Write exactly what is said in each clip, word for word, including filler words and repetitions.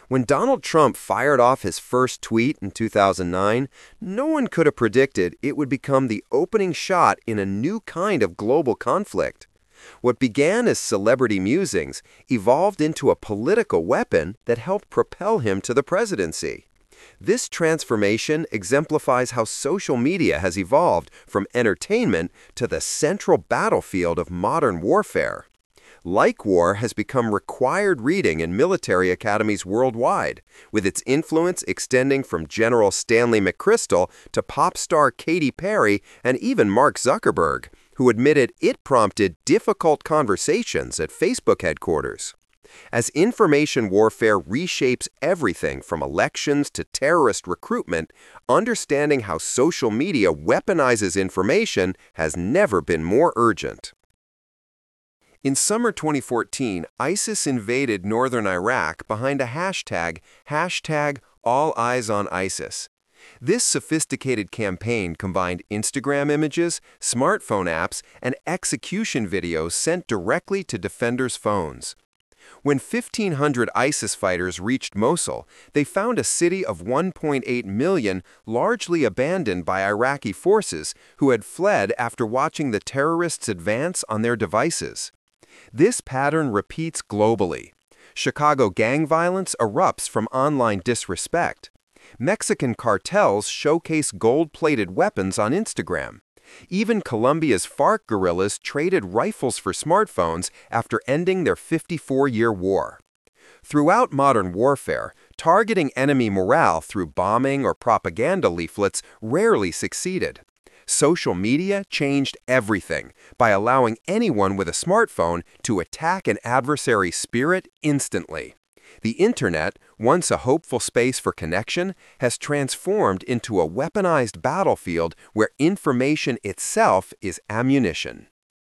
When Donald Trump fired off his first tweet in two thousand nine, no one could have predicted it would become the opening shot in a new kind of global conflict. What began as celebrity musings evolved into a political weapon that helped propel him to the presidency. This transformation exemplifies how social media has evolved from entertainment to the central battlefield of modern warfare. Like War has become required reading in military academies worldwide, with its influence extending from General Stanley McChrystal to pop star Katy Perry and even Mark Zuckerberg, who admitted it prompted difficult conversations at Facebook headquarters. As information warfare reshapes everything from elections to terrorist recruitment, understanding how social media weaponizes information has never been more urgent. In summer twenty fourteen, ISIS invaded northern Iraq behind a hashtag, hashtag All Eyes on ISIS. This sophisticated campaign combined Instagram images, smartphone apps, and execution videos sent directly to defenders' phones. When fifteen hundred ISIS fighters reached Mosul, they found a city of one point eight million largely abandoned by Iraqi forces who had fled after watching the terrorists advance on their devices. This pattern repeats globally. Chicago gang violence erupts from online disrespect. Mexican cartels showcase gold-plated weapons on Instagram. Even Colombia's FARC guerrillas traded rifles for smartphones after ending their fifty-four-year war. Throughout modern warfare, targeting enemy morale through bombing or propaganda leaflets rarely succeeded. Social media changed everything by allowing anyone with a smartphone to attack an adversary's spirit instantly. The Internet, once a hopeful space for connection, has transformed into a weaponized battlefield where information itself is ammunition.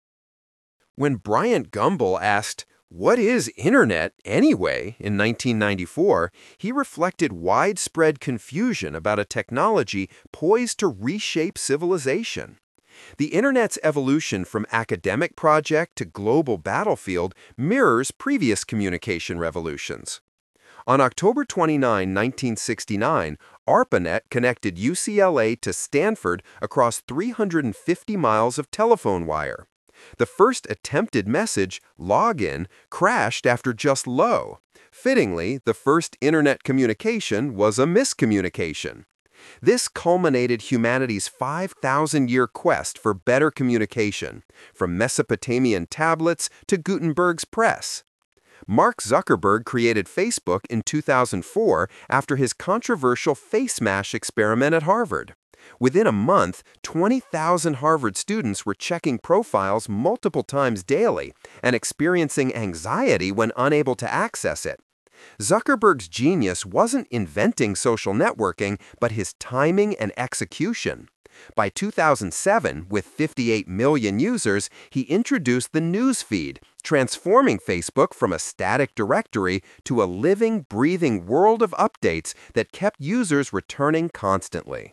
When Bryant Gumbel asked, "What is Internet anyway?" in nineteen ninety-four, he reflected widespread confusion about a technology poised to reshape civilization. The Internet's evolution from academic project to global battlefield mirrors previous communication revolutions. On October twenty-ninth, nineteen sixty-nine, ARPANET connected U C L A to Stanford across three hundred fifty miles of telephone wire. The first attempted message, login, crashed after just low. Fittingly, the first Internet communication was a miscommunication. This culminated humanity's five thousand year quest for better communication, from Mesopotamian tablets to Gutenberg's press. Mark Zuckerberg created Facebook in two thousand four after his controversial FaceMash experiment at Harvard. Within a month, twenty thousand Harvard students were checking profiles multiple times daily and experiencing anxiety when unable to access it. Zuckerberg's genius wasn't inventing social networking, but his timing and execution. By two thousand seven, with fifty-eight million users, he introduced the news feed, transforming Facebook from a static directory to a living, breathing world of updates that kept users returning constantly.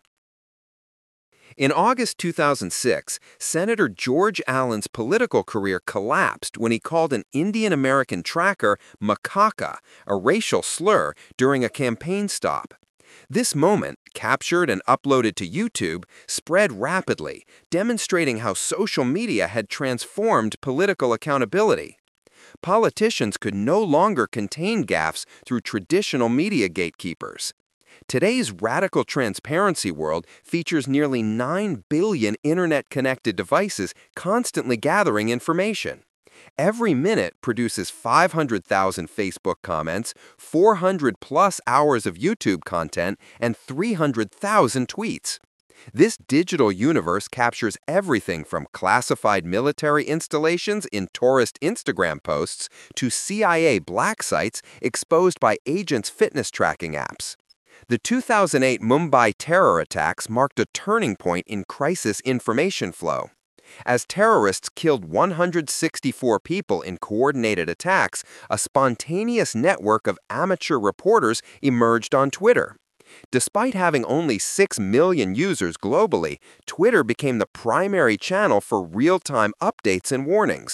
In August two thousand six, Senator George Allen's political career collapsed when he called an Indian American tracker macaca, a racial slur, during a campaign stop. This moment, captured and uploaded to YouTube, spread rapidly, demonstrating how social media had transformed political accountability. Politicians could no longer contain gaffes through traditional media gatekeepers. Today's radical transparency world features nearly nine billion Internet-connected devices constantly gathering information. Every minute produces five hundred thousand Facebook comments, four hundred plus hours of YouTube content, and three hundred thousand tweets. This digital universe captures everything from classified military installations in tourist Instagram posts to C I A black sites exposed by agents' fitness tracking apps. The two thousand eight Mumbai terror attacks marked a turning point in crisis information flow. As terrorists killed one hundred sixty-four people in coordinated attacks, a spontaneous network of amateur reporters emerged on Twitter. Despite having only six million users globally, Twitter became the primary channel for real-time updates and warnings.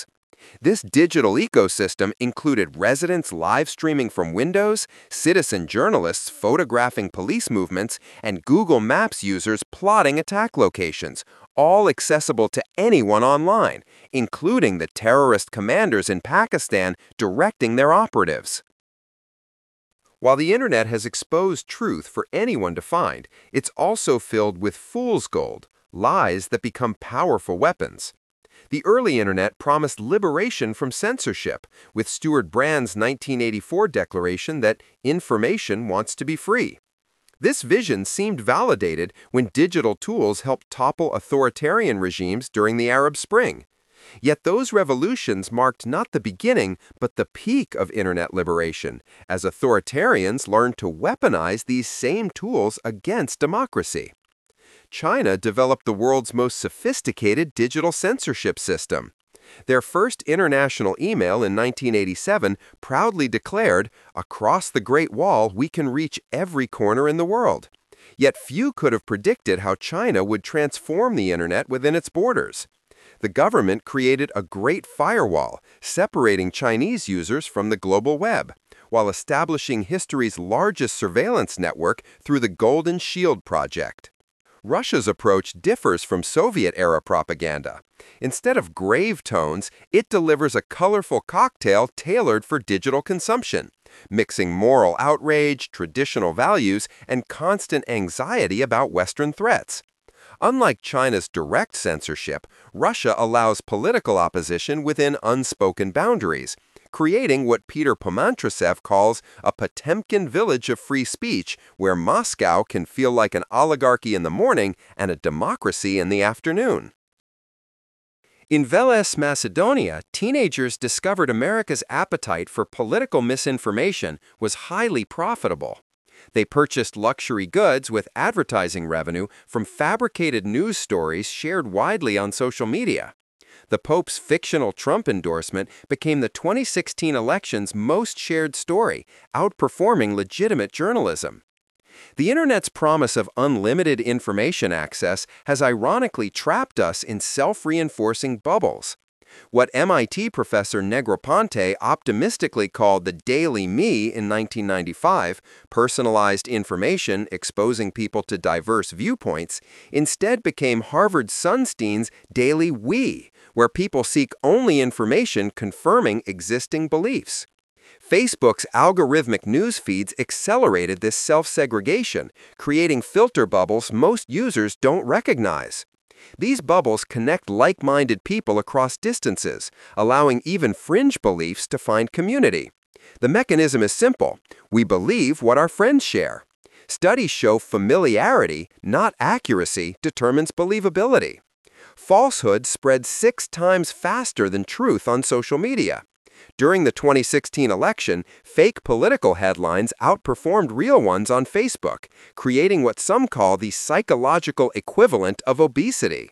This digital ecosystem included residents live streaming from windows, citizen journalists photographing police movements, and Google Maps users plotting attack locations, all accessible to anyone online, including the terrorist commanders in Pakistan directing their operatives. While the internet has exposed truth for anyone to find, it's also filled with fool's gold, lies that become powerful weapons. The early internet promised liberation from censorship, with Stewart Brand's nineteen eighty-four declaration that information wants to be free. This vision seemed validated when digital tools helped topple authoritarian regimes during the Arab Spring. Yet those revolutions marked not the beginning, but the peak of internet liberation, as authoritarians learned to weaponize these same tools against democracy. China developed the world's most sophisticated digital censorship system. Their first international email in nineteen eighty-seven proudly declared, "Across the Great Wall, we can reach every corner in the world." Yet few could have predicted how China would transform the internet within its borders. The government created a great firewall, separating Chinese users from the global web, while establishing history's largest surveillance network through the Golden Shield project. Russia's approach differs from Soviet-era propaganda. Instead of grave tones, it delivers a colorful cocktail tailored for digital consumption, mixing moral outrage, traditional values, and constant anxiety about Western threats. Unlike China's direct censorship, Russia allows political opposition within unspoken boundaries, creating what Peter Pomantresev calls a Potemkin village of free speech, where Moscow can feel like an oligarchy in the morning and a democracy in the afternoon. In Veles, Macedonia, teenagers discovered America's appetite for political misinformation was highly profitable. They purchased luxury goods with advertising revenue from fabricated news stories shared widely on social media. The Pope's fictional Trump endorsement became the twenty sixteen election's most shared story, outperforming legitimate journalism. The Internet's promise of unlimited information access has ironically trapped us in self-reinforcing bubbles. What M I T professor Negroponte optimistically called the Daily Me in nineteen ninety-five, personalized information exposing people to diverse viewpoints, instead became Harvard Sunstein's Daily We, where people seek only information confirming existing beliefs. Facebook's algorithmic news feeds accelerated this self-segregation, creating filter bubbles most users don't recognize. These bubbles connect like-minded people across distances, allowing even fringe beliefs to find community. The mechanism is simple. We believe what our friends share. Studies show familiarity, not accuracy, determines believability. Falsehood spreads six times faster than truth on social media. During the twenty sixteen election, fake political headlines outperformed real ones on Facebook, creating what some call the psychological equivalent of obesity.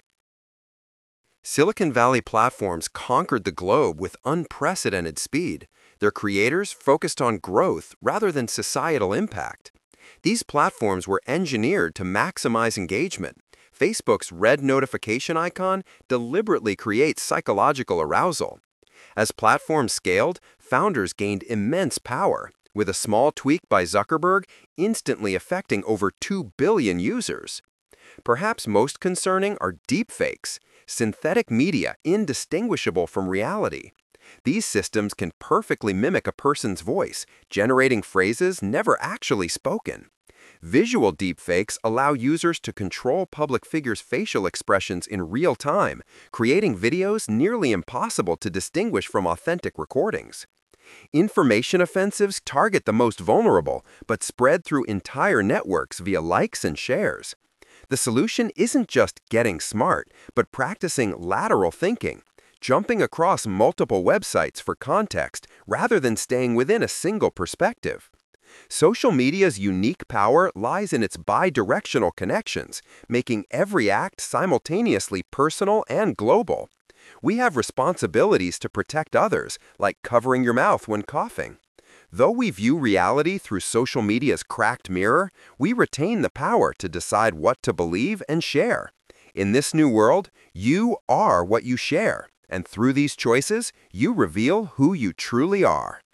Silicon Valley platforms conquered the globe with unprecedented speed. Their creators focused on growth rather than societal impact. These platforms were engineered to maximize engagement. Facebook's red notification icon deliberately creates psychological arousal. As platforms scaled, founders gained immense power, with a small tweak by Zuckerberg instantly affecting over two billion users. Perhaps most concerning are deepfakes, synthetic media indistinguishable from reality. These systems can perfectly mimic a person's voice, generating phrases never actually spoken. Visual deepfakes allow users to control public figures' facial expressions in real time, creating videos nearly impossible to distinguish from authentic recordings. Information offensives target the most vulnerable, but spread through entire networks via likes and shares. The solution isn't just getting smart, but practicing lateral thinking, jumping across multiple websites for context rather than staying within a single perspective. Social media's unique power lies in its bi-directional connections, making every act simultaneously personal and global. We have responsibilities to protect others, like covering your mouth when coughing. Though we view reality through social media's cracked mirror, we retain the power to decide what to believe and share. In this new world, you are what you share, And through these choices, you reveal who you truly are.